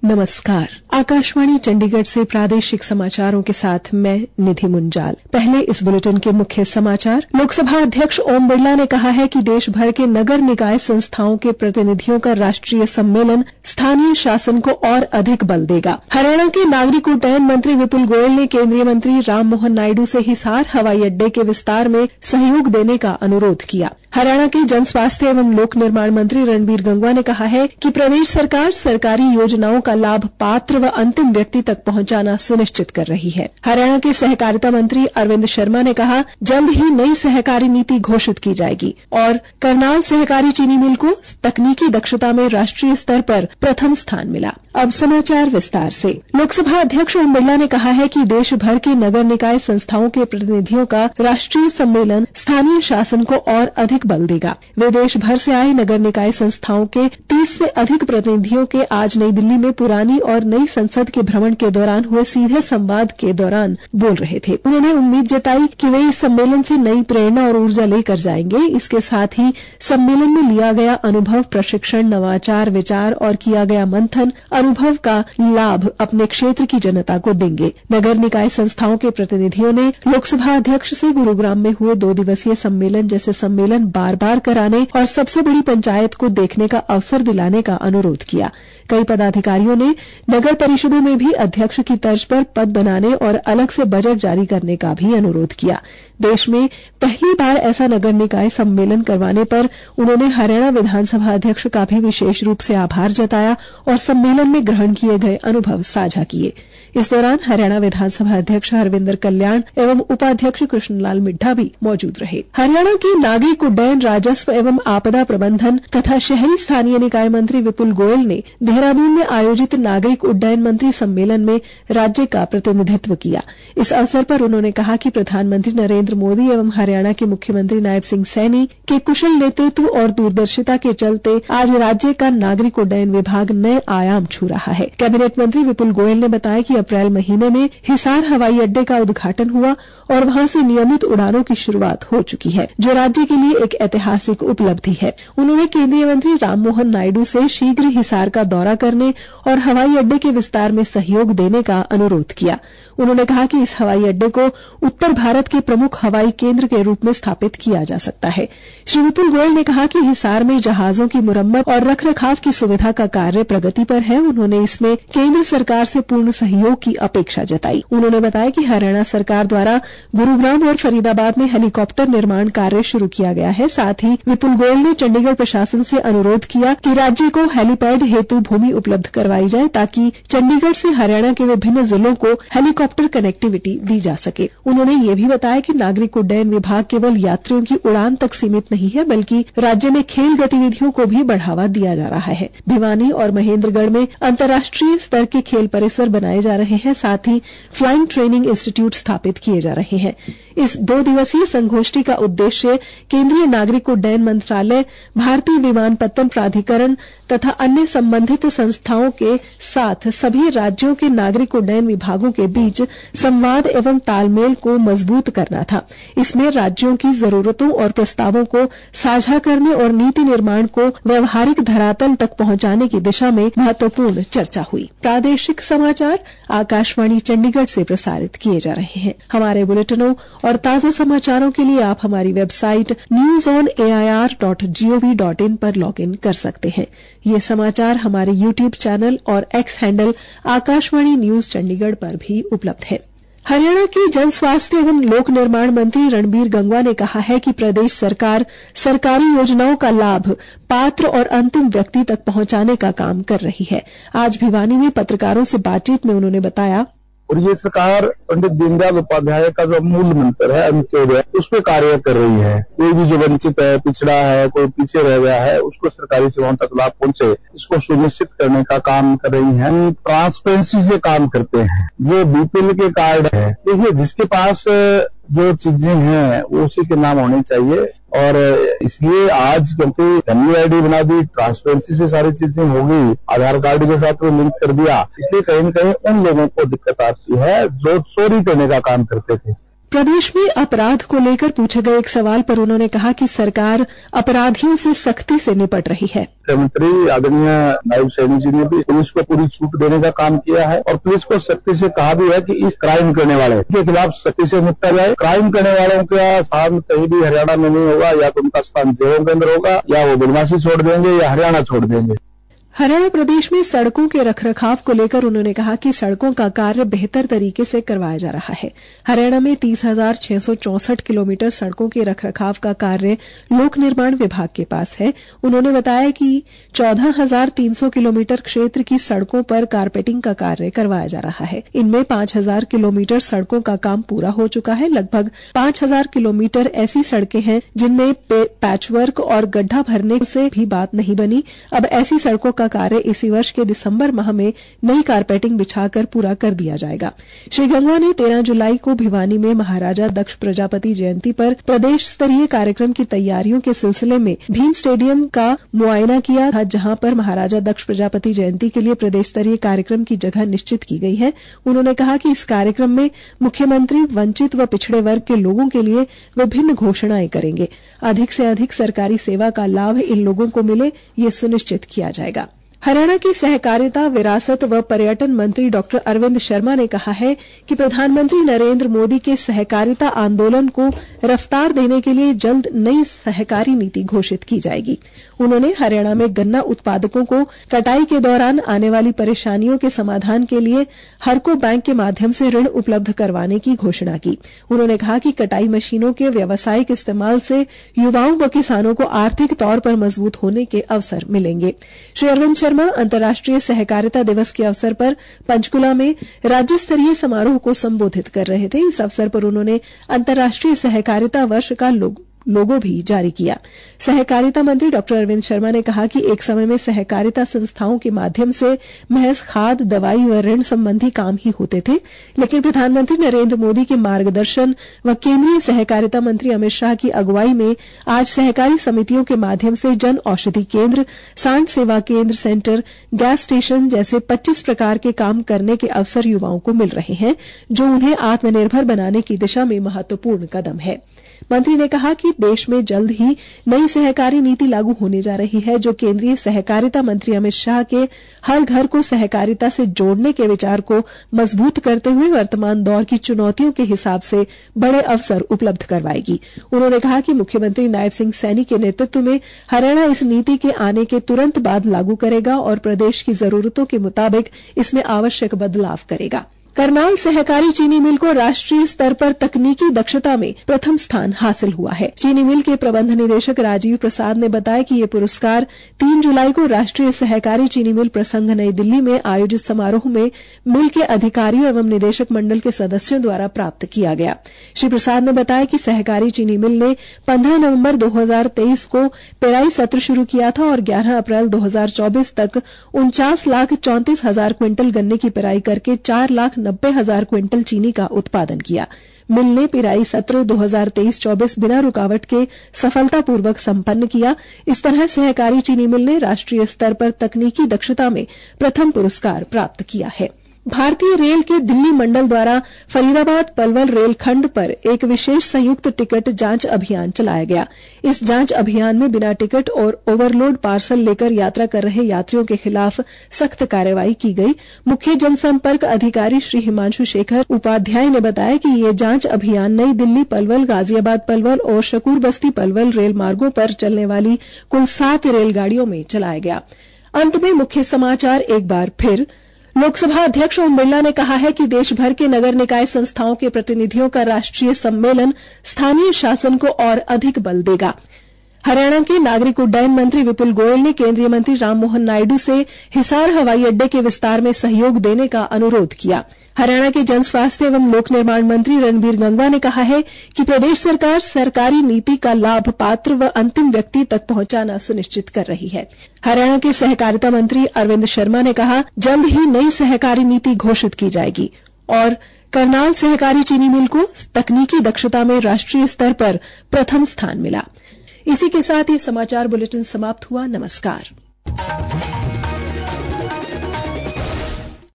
नमस्कार। आकाशवाणी चंडीगढ़ से प्रादेशिक समाचारों के साथ मैं निधि मुंजाल। पहले इस बुलेटिन के मुख्य समाचार। लोकसभा अध्यक्ष ओम बिरला ने कहा है कि देश भर के नगर निकाय संस्थाओं के प्रतिनिधियों का राष्ट्रीय सम्मेलन स्थानीय शासन को और अधिक बल देगा। हरियाणा के नागरिक उड्डयन मंत्री विपुल गोयल ने केंद्रीय मंत्री राममोहन नायडू से हिसार हवाई अड्डे के विस्तार में सहयोग देने का अनुरोध किया। हरियाणा के जन स्वास्थ्य एवं लोक निर्माण मंत्री रणबीर गंगवा ने कहा है कि प्रदेश सरकार सरकारी योजनाओं का लाभ पात्र व अंतिम व्यक्ति तक पहुंचाना सुनिश्चित कर रही है। हरियाणा के सहकारिता मंत्री अरविंद शर्मा ने कहा, जल्द ही नई सहकारी नीति घोषित की जाएगी और करनाल सहकारी चीनी मिल को तकनीकी दक्षता में राष्ट्रीय स्तर पर प्रथम स्थान मिला। अब समाचार विस्तार से। लोकसभा अध्यक्ष ओम बिरला ने कहा है कि देश भर के नगर निकाय संस्थाओं के प्रतिनिधियों का राष्ट्रीय सम्मेलन स्थानीय शासन को और अधिक बल देगा। वे देश भर से आए नगर निकाय संस्थाओं के 30 से अधिक प्रतिनिधियों के आज नई दिल्ली में पुरानी और नई संसद के भ्रमण के दौरान हुए सीधे संवाद के दौरान बोल रहे थे। उन्होंने उम्मीद जताई कि वे इस सम्मेलन से नई प्रेरणा और ऊर्जा लेकर जाएंगे। इसके साथ ही सम्मेलन में लिया गया अनुभव, प्रशिक्षण, नवाचार, विचार और किया गया मंथन अनुभव का लाभ अपने क्षेत्र की जनता को देंगे। नगर निकाय संस्थाओं के प्रतिनिधियों ने लोकसभा अध्यक्ष से गुरुग्राम में हुए 2 दिवसीय सम्मेलन जैसे सम्मेलन बार बार कराने और सबसे बड़ी पंचायत को देखने का अवसर दिलाने का अनुरोध किया। कई पदाधिकारियों ने नगर परिषदों में भी अध्यक्ष की तर्ज पर पद बनाने और अलग से बजट जारी करने का भी अनुरोध किया। देश में पहली बार ऐसा नगर निकाय सम्मेलन करवाने पर उन्होंने हरियाणा विधानसभा अध्यक्ष का भी विशेष रूप से आभार जताया और सम्मेलन में ग्रहण किए गए अनुभव साझा किए। इस दौरान हरियाणा विधानसभा अध्यक्ष हरविंदर कल्याण एवं उपाध्यक्ष कृष्णलाल मिड्ढा भी मौजूद रहे। हरियाणा के नागरिक उड्डयन, राजस्व एवं आपदा प्रबंधन तथा शहरी स्थानीय निकाय मंत्री विपुल गोयल ने देहरादून में आयोजित नागरिक उड्डयन मंत्री सम्मेलन में राज्य का प्रतिनिधित्व किया। इस अवसर पर उन्होंने कहा कि प्रधानमंत्री नरेंद्र मोदी एवं हरियाणा के मुख्यमंत्री नायब सिंह सैनी के कुशल नेतृत्व और दूरदर्शिता के चलते आज राज्य का नागरिक उड्डयन विभाग नए आयाम छू रहा है। कैबिनेट मंत्री विपुल गोयल ने बताया कि अप्रैल महीने में हिसार हवाई अड्डे का उद्घाटन हुआ और वहां से नियमित उड़ानों की शुरुआत हो चुकी है, जो राज्य के लिए एक ऐतिहासिक उपलब्धि है। उन्होंने केंद्रीय मंत्री राममोहन नायडू से शीघ्र हिसार का दौरा करने और हवाई अड्डे के विस्तार में सहयोग देने का अनुरोध किया। उन्होंने कहा कि इस हवाई अड्डे को उत्तर भारत के प्रमुख हवाई केंद्र के रूप में स्थापित किया जा सकता है। श्री विपुल गोयल ने कहा कि हिसार में जहाजों की मुरम्मत और रखरखाव की सुविधा का कार्य प्रगति पर है। उन्होंने इसमें केंद्र सरकार से पूर्ण सहयोग की अपेक्षा जताई। उन्होंने बताया कि हरियाणा सरकार द्वारा गुरुग्राम और फरीदाबाद में हेलीकॉप्टर निर्माण कार्य शुरू किया गया है। साथ ही विपुल गोयल ने चंडीगढ़ प्रशासन से अनुरोध किया कि राज्य को हेलीपैड हेतु भूमि उपलब्ध करवाई जाए ताकि चंडीगढ़ से हरियाणा के विभिन्न जिलों को हेलीकॉप्टर कनेक्टिविटी दी जा सके। उन्होंने ये भी बताया कि नागरिक उड्डयन विभाग केवल यात्रियों की उड़ान तक सीमित नहीं है, बल्कि राज्य में खेल गतिविधियों को भी बढ़ावा दिया जा रहा है। भिवानी और महेंद्रगढ़ में अंतर्राष्ट्रीय स्तर के खेल परिसर बनाए जा रहे हैं। साथ ही फ्लाइंग ट्रेनिंग इंस्टीट्यूट स्थापित किए जा रहे हैं। इस 2 दिवसीय संगोष्ठी का उद्देश्य केंद्रीय नागरिक उड्डयन मंत्रालय, भारतीय विमानपत्तन प्राधिकरण तथा अन्य संबंधित संस्थाओं के साथ सभी राज्यों के नागरिक उड्डयन विभागों के बीच संवाद एवं तालमेल को मजबूत करना था। इसमें राज्यों की जरूरतों और प्रस्तावों को साझा करने और नीति निर्माण को व्यवहारिक धरातल तक पहुंचाने की दिशा में महत्वपूर्ण चर्चा हुई। प्रादेशिक समाचार आकाशवाणी चंडीगढ़ से प्रसारित किए जा रहे हैं। हमारे बुलेटिनों और ताजा समाचारों के लिए आप हमारी वेबसाइट newsonair.gov.in पर लॉगिन कर सकते हैं। ये समाचार हमारे YouTube चैनल और X handle Akashvani news Chandigarh पर भी उपलब्ध है। हरियाणा के जन स्वास्थ्य एवं लोक निर्माण मंत्री रणबीर गंगवा ने कहा है कि प्रदेश सरकार सरकारी योजनाओं का लाभ पात्र और अंतिम व्यक्ति तक पहुंचाने का काम कर रही है। आज भिवानी में पत्रकारों से बातचीत में उन्होंने बताया, और ये सरकार पंडित दीनदयाल उपाध्याय का जो मूल मंत्र है अंत्योदय, उस पर कार्य कर रही है। कोई भी जो वंचित है, पिछड़ा है, कोई पीछे रह गया है, उसको सरकारी सेवाओं तक लाभ पहुंचे, इसको सुनिश्चित करने का काम कर रही है। ट्रांसपेरेंसी से काम करते हैं। जो बीपीएल के कार्ड है, देखिए जिसके पास जो चीजें हैं वो उसी के नाम होनी चाहिए। और इसलिए आज क्योंकि MUID बना दी, ट्रांसपेरेंसी से सारी चीजें हो गई, आधार कार्ड के साथ वो लिंक कर दिया, इसलिए कहीं न कहीं उन लोगों को दिक्कत आती है जो चोरी करने का काम करते थे। प्रदेश में अपराध को लेकर पूछे गए एक सवाल पर उन्होंने कहा कि सरकार अपराधियों से सख्ती से निपट रही है। मुख्यमंत्री आदरणीय नायब सैनी जी ने भी पुलिस को पूरी छूट देने का काम किया है और पुलिस को सख्ती से कहा भी है कि इस क्राइम करने वाले के खिलाफ सख्ती से निपटा जाए। क्राइम करने वालों का स्थान कहीं भी हरियाणा में नहीं होगा, या तो उनका स्थान जेलों के अंदर होगा, या वो बदमाशी छोड़ देंगे या हरियाणा छोड़ देंगे। हरियाणा प्रदेश में सड़कों के रखरखाव को लेकर उन्होंने कहा कि सड़कों का कार्य बेहतर तरीके से करवाया जा रहा है। हरियाणा में 30,664 किलोमीटर सड़कों के रखरखाव का कार्य लोक निर्माण विभाग के पास है। उन्होंने बताया कि 14,300 किलोमीटर क्षेत्र की सड़कों पर कारपेटिंग का कार्य करवाया जा रहा है। इनमें 5,000 किलोमीटर सड़कों का काम पूरा हो चुका है। लगभग 5,000 किलोमीटर ऐसी सड़कें हैं जिनमें पैचवर्क और गड्ढा भरने से भी बात नहीं बनी। अब ऐसी सड़कों का कार्य इसी वर्ष के दिसंबर माह में नई कारपेटिंग बिछाकर पूरा कर दिया जाएगा। श्री गंगवा ने 13 जुलाई को भिवानी में महाराजा दक्ष प्रजापति जयंती पर प्रदेश स्तरीय कार्यक्रम की तैयारियों के सिलसिले में भीम स्टेडियम का मुआयना किया था, जहां पर महाराजा दक्ष प्रजापति जयंती के लिए प्रदेश स्तरीय कार्यक्रम की जगह निश्चित की गई है। उन्होंने कहा कि इस कार्यक्रम में मुख्यमंत्री वंचित व पिछड़े वर्ग के लोगों के लिए विभिन्न घोषणाएं करेंगे। अधिक से अधिक सरकारी सेवा का लाभ इन लोगों को मिले, ये सुनिश्चित किया जाएगा। हरियाणा के सहकारिता, विरासत व पर्यटन मंत्री डॉक्टर अरविंद शर्मा ने कहा है कि प्रधानमंत्री नरेंद्र मोदी के सहकारिता आंदोलन को रफ्तार देने के लिए जल्द नई सहकारी नीति घोषित की जाएगी। उन्होंने हरियाणा में गन्ना उत्पादकों को कटाई के दौरान आने वाली परेशानियों के समाधान के लिए हरको बैंक के माध्यम से ऋण उपलब्ध करवाने की घोषणा की। उन्होंने कहा कि कटाई मशीनों के व्यावसायिक इस्तेमाल से युवाओं व किसानों को आर्थिक तौर पर मजबूत होने के अवसर मिलेंगे। श्री अरविंद शर्मा अंतर्राष्ट्रीय सहकारिता दिवस के अवसर पर पंचकुला में राज्य स्तरीय समारोह को संबोधित कर रहे थे। इस अवसर पर उन्होंने अंतर्राष्ट्रीय सहकारिता वर्ष का लोगो भी जारी किया। सहकारिता मंत्री डॉक्टर अरविंद शर्मा ने कहा कि एक समय में सहकारिता संस्थाओं के माध्यम से महज खाद, दवाई व ऋण संबंधी काम ही होते थे, लेकिन प्रधानमंत्री नरेंद्र मोदी के मार्गदर्शन व केंद्रीय सहकारिता मंत्री अमित शाह की अगुवाई में आज सहकारी समितियों के माध्यम से जन औषधि केंद्र, सांड सेवा केंद्र सेंटर, गैस स्टेशन जैसे 25 प्रकार के काम करने के अवसर युवाओं को मिल रहे हैं, जो उन्हें आत्मनिर्भर बनाने की दिशा में महत्वपूर्ण कदम है। मंत्री ने कहा कि देश में जल्द ही नई सहकारी नीति लागू होने जा रही है, जो केंद्रीय सहकारिता मंत्री अमित शाह के हर घर को सहकारिता से जोड़ने के विचार को मजबूत करते हुए वर्तमान दौर की चुनौतियों के हिसाब से बड़े अवसर उपलब्ध करवाएगी। उन्होंने कहा कि मुख्यमंत्री नायब सिंह सैनी के नेतृत्व में हरियाणा इस नीति के आने के तुरंत बाद लागू करेगा और प्रदेश की जरूरतों के मुताबिक इसमें आवश्यक बदलाव करेगा। करनाल सहकारी चीनी मिल को राष्ट्रीय स्तर पर तकनीकी दक्षता में प्रथम स्थान हासिल हुआ है। चीनी मिल के प्रबंध निदेशक राजीव प्रसाद ने बताया कि ये पुरस्कार 3 जुलाई को राष्ट्रीय सहकारी चीनी मिल प्रसंघ नई दिल्ली में आयोजित समारोह में मिल के अधिकारियों एवं निदेशक मंडल के सदस्यों द्वारा प्राप्त किया गया। श्री प्रसाद ने बताया कि सहकारी चीनी मिल ने 15 नवंबर 2023 को पेराई सत्र शुरू किया था और 11 अप्रैल 2024 तक 49,34,000 क्विंटल गन्ने की पेराई करके 4,90,000 क्विंटल चीनी का उत्पादन किया। मिल ने पेराई सत्र 2023-24 बिना रुकावट के सफलतापूर्वक संपन्न किया। इस तरह सहकारी चीनी मिल ने राष्ट्रीय स्तर पर तकनीकी दक्षता में प्रथम पुरस्कार प्राप्त किया है। भारतीय रेल के दिल्ली मंडल द्वारा फरीदाबाद पलवल रेलखंड पर एक विशेष संयुक्त टिकट जांच अभियान चलाया गया। इस जांच अभियान में बिना टिकट और ओवरलोड पार्सल लेकर यात्रा कर रहे यात्रियों के खिलाफ सख्त कार्रवाई की गई। मुख्य जनसंपर्क अधिकारी श्री हिमांशु शेखर उपाध्याय ने बताया कि ये जांच अभियान नई दिल्ली पलवल, गाजियाबाद पलवल और शकूर बस्ती पलवल रेल मार्गों पर चलने वाली कुल 7 रेलगाड़ियों में चलाया गया। अंत में मुख्य समाचार एक बार फिर। लोकसभा अध्यक्ष ओम बिरला ने कहा है कि देश भर के नगर निकाय संस्थाओं के प्रतिनिधियों का राष्ट्रीय सम्मेलन स्थानीय शासन को और अधिक बल देगा। हरियाणा के नागरिक उड्डयन मंत्री विपुल गोयल ने केंद्रीय मंत्री राममोहन नायडू से हिसार हवाई अड्डे के विस्तार में सहयोग देने का अनुरोध किया। हरियाणा के जन स्वास्थ्य एवं लोक निर्माण मंत्री रणबीर गंगवा ने कहा है कि प्रदेश सरकार सरकारी नीति का लाभ पात्र व अंतिम व्यक्ति तक पहुंचाना सुनिश्चित कर रही है। हरियाणा के सहकारिता मंत्री अरविंद शर्मा ने कहा, जल्द ही नई सहकारी नीति घोषित की जाएगी। और करनाल सहकारी चीनी मिल को तकनीकी दक्षता में राष्ट्रीय स्तर पर प्रथम स्थान मिला। इसी के साथ ये समाचार बुलेटिन समाप्त हुआ। नमस्कार।